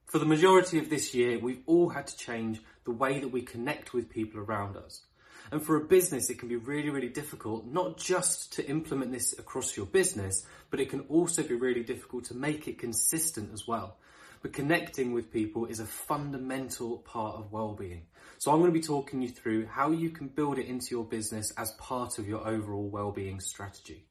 For the majority of this year, we've all had to change the way that we connect with people around us. And for a business, it can be really, really difficult, not just to implement this across your business, but it can also be really difficult to make it consistent as well. But connecting with people is a fundamental part of well-being. So I'm going to be talking you through how you can build it into your business as part of your overall well-being strategy.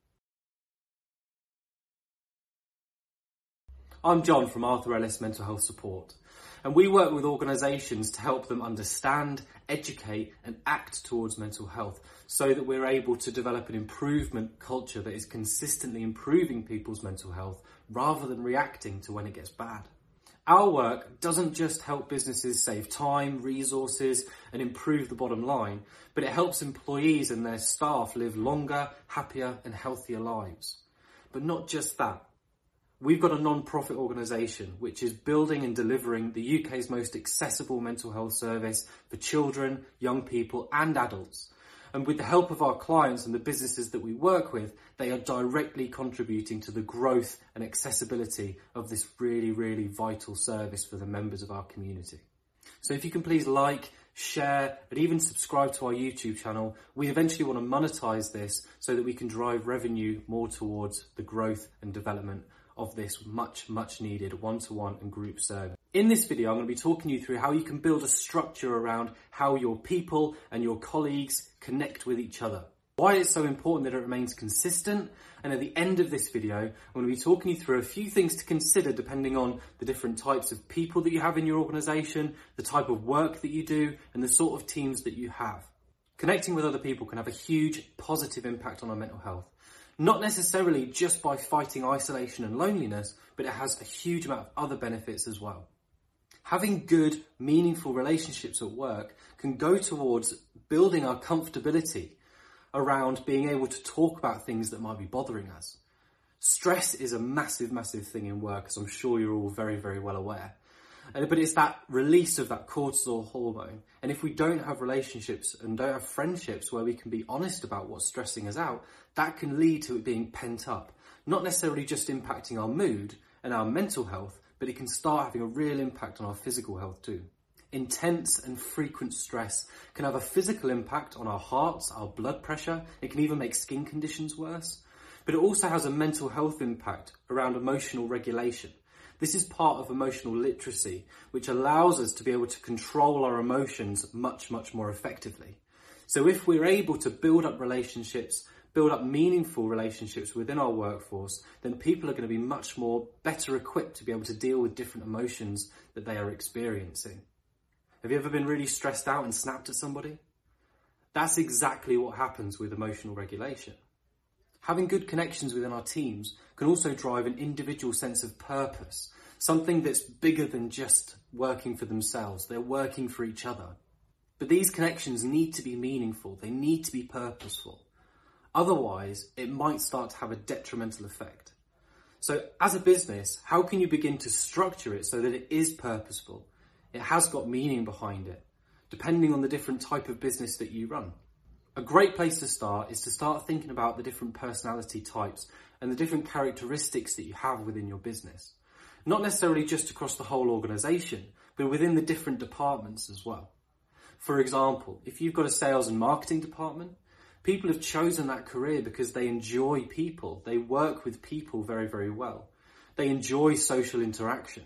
I'm John from Arthur Ellis Mental Health Support, and we work with organisations to help them understand, educate and act towards mental health so that we're able to develop an improvement culture that is consistently improving people's mental health rather than reacting to when it gets bad. Our work doesn't just help businesses save time, resources and improve the bottom line, but it helps employees and their staff live longer, happier and healthier lives. But not just that. We've got a non-profit organisation which is building and delivering the UK's most accessible mental health service for children, young people and adults. And with the help of our clients and the businesses that we work with, they are directly contributing to the growth and accessibility of this really, really vital service for the members of our community. So if you can please like, share and even subscribe to our YouTube channel, we eventually want to monetize this so that we can drive revenue more towards the growth and development of this much needed one-to-one and group service. In this video, I'm going to be talking you through how you can build a structure around how your people and your colleagues connect with each other. Why it's so important that it remains consistent. And at the end of this video, I'm going to be talking you through a few things to consider depending on the different types of people that you have in your organisation, the type of work that you do, and the sort of teams that you have. Connecting with other people can have a huge positive impact on our mental health. Not necessarily just by fighting isolation and loneliness, but it has a huge amount of other benefits as well. Having good, meaningful relationships at work can go towards building our comfortability around being able to talk about things that might be bothering us. Stress is a massive thing in work, as I'm sure you're all very well aware. But it's that release of that cortisol hormone. And if we don't have relationships and don't have friendships where we can be honest about what's stressing us out, that can lead to it being pent up. Not necessarily just impacting our mood and our mental health, but it can start having a real impact on our physical health too. Intense and frequent stress can have a physical impact on our hearts, our blood pressure. It can even make skin conditions worse. But it also has a mental health impact around emotional regulation. This is part of emotional literacy, which allows us to be able to control our emotions much more effectively. So if we're able to build up relationships, build up meaningful relationships within our workforce, then people are going to be much more better equipped to be able to deal with different emotions that they are experiencing. Have you ever been really stressed out and snapped at somebody? That's exactly what happens with emotional regulation. Having good connections within our teams can also drive an individual sense of purpose, something that's bigger than just working for themselves. They're working for each other. But these connections need to be meaningful. They need to be purposeful. Otherwise, it might start to have a detrimental effect. So as a business, how can you begin to structure it so that it is purposeful? It has got meaning behind it, depending on the different type of business that you run. A great place to start is to start thinking about the different personality types and the different characteristics that you have within your business. Not necessarily just across the whole organisation, but within the different departments as well. For example, if you've got a sales and marketing department, people have chosen that career because they enjoy people. They work with people very well. They enjoy social interaction.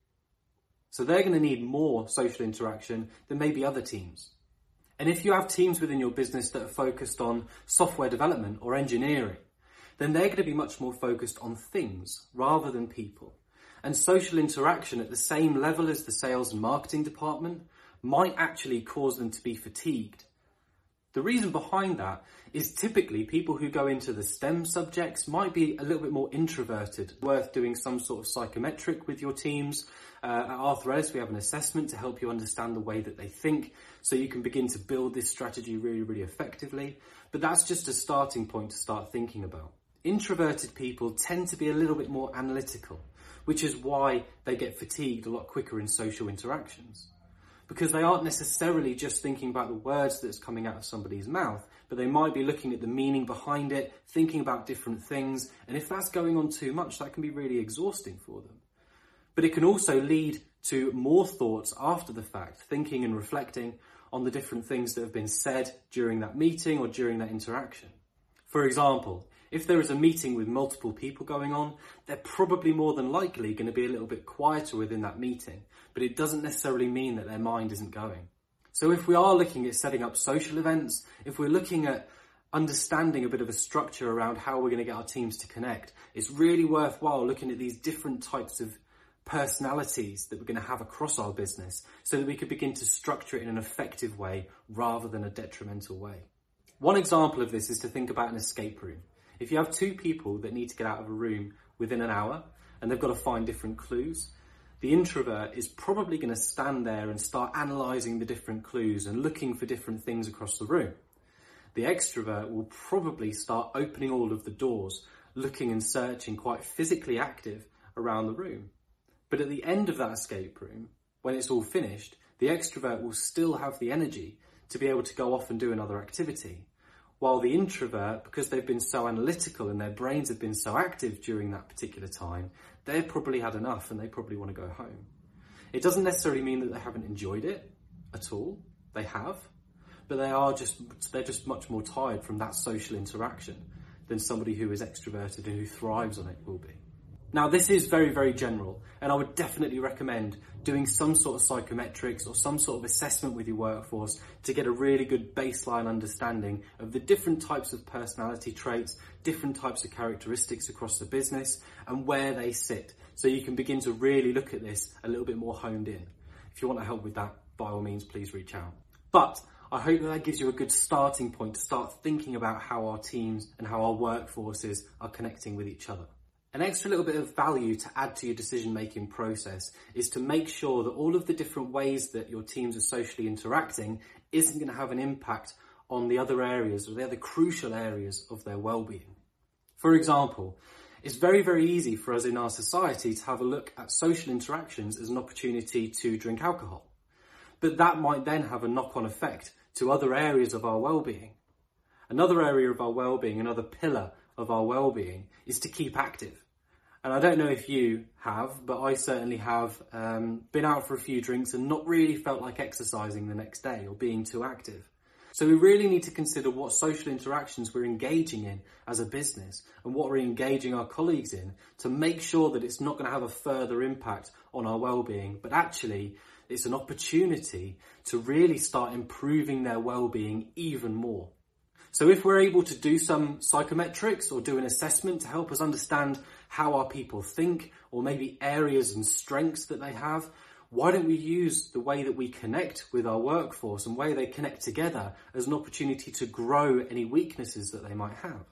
So they're going to need more social interaction than maybe other teams. And if you have teams within your business that are focused on software development or engineering, then they're going to be much more focused on things rather than people. And social interaction at the same level as the sales and marketing department might actually cause them to be fatigued. The reason behind that is typically people who go into the STEM subjects might be a little bit more introverted. Worth doing some sort of psychometric with your teams. At Arthur Ellis, we have an assessment to help you understand the way that they think so you can begin to build this strategy really effectively. But that's just a starting point to start thinking about. Introverted people tend to be a little bit more analytical, which is why they get fatigued a lot quicker in social interactions. Because they aren't necessarily just thinking about the words that's coming out of somebody's mouth, but they might be looking at the meaning behind it, thinking about different things, and if that's going on too much, that can be really exhausting for them. But it can also lead to more thoughts after the fact, thinking and reflecting on the different things that have been said during that meeting or during that interaction. For example, if there is a meeting with multiple people going on, they're probably more than likely going to be a little bit quieter within that meeting, but it doesn't necessarily mean that their mind isn't going. So if we are looking at setting up social events, if we're looking at understanding a bit of a structure around how we're going to get our teams to connect, it's really worthwhile looking at these different types of personalities that we're going to have across our business so that we could begin to structure it in an effective way rather than a detrimental way. One example of this is to think about an escape room. If you have two people that need to get out of a room within an hour and they've got to find different clues, the introvert is probably going to stand there and start analysing the different clues and looking for different things across the room. The extrovert will probably start opening all of the doors, looking and searching, quite physically active around the room. But at the end of that escape room, when it's all finished, the extrovert will still have the energy to be able to go off and do another activity. While the introvert, because they've been so analytical and their brains have been so active during that particular time, they've probably had enough and they probably want to go home. It doesn't necessarily mean that they haven't enjoyed it at all. They have, but they're just much more tired from that social interaction than somebody who is extroverted and who thrives on it will be. Now, this is very, very general, and I would definitely recommend doing some sort of psychometrics or some sort of assessment with your workforce to get a really good baseline understanding of the different types of personality traits, different types of characteristics across the business, and where they sit, so you can begin to really look at this a little bit more honed in. If you want to help with that, by all means, please reach out. But I hope that gives you a good starting point to start thinking about how our teams and how our workforces are connecting with each other. An extra little bit of value to add to your decision-making process is to make sure that all of the different ways that your teams are socially interacting isn't going to have an impact on the other areas or the other crucial areas of their well-being. For example, it's very, very easy for us in our society to have a look at social interactions as an opportunity to drink alcohol. But that might then have a knock-on effect to other areas of our well-being. Another area of our well-being, another pillar of our well-being, is to keep active. And I don't know if you have, but I certainly have been out for a few drinks and not really felt like exercising the next day or being too active. So we really need to consider what social interactions we're engaging in as a business and what we're engaging our colleagues in to make sure that it's not going to have a further impact on our well-being, but actually it's an opportunity to really start improving their well-being even more. So if we're able to do some psychometrics or do an assessment to help us understand how our people think or maybe areas and strengths that they have, why don't we use the way that we connect with our workforce and the way they connect together as an opportunity to grow any weaknesses that they might have?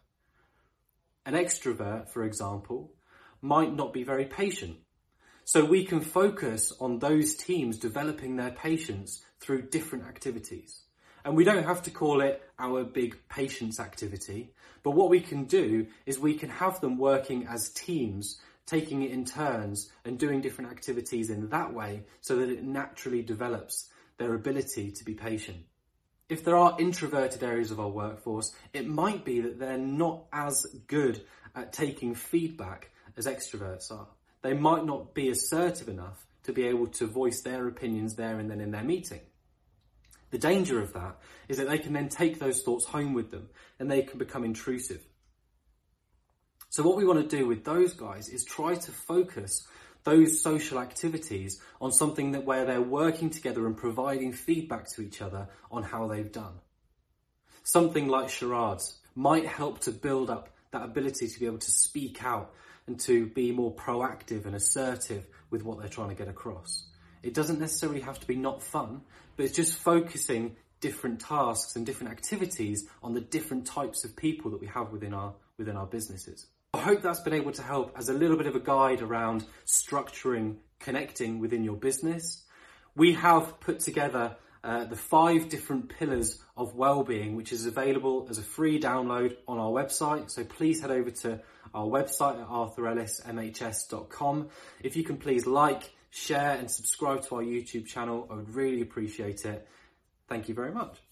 An extrovert, for example, might not be very patient. So we can focus on those teams developing their patience through different activities. And we don't have to call it our big patience activity, but what we can do is we can have them working as teams, taking it in turns and doing different activities in that way so that it naturally develops their ability to be patient. If there are introverted areas of our workforce, it might be that they're not as good at taking feedback as extroverts are. They might not be assertive enough to be able to voice their opinions there and then in their meeting. The danger of that is that they can then take those thoughts home with them and they can become intrusive. So what we want to do with those guys is try to focus those social activities on something that where they're working together and providing feedback to each other on how they've done. Something like charades might help to build up that ability to be able to speak out and to be more proactive and assertive with what they're trying to get across. It doesn't necessarily have to be not fun, but it's just focusing different tasks and different activities on the different types of people that we have within our businesses. I hope that's been able to help as a little bit of a guide around structuring, connecting within your business. We have put together the 5 different pillars of well-being, which is available as a free download on our website. So please head over to our website at arthurellismhs.com. If you can please like, share and subscribe to our YouTube channel, I would really appreciate it. Thank you very much.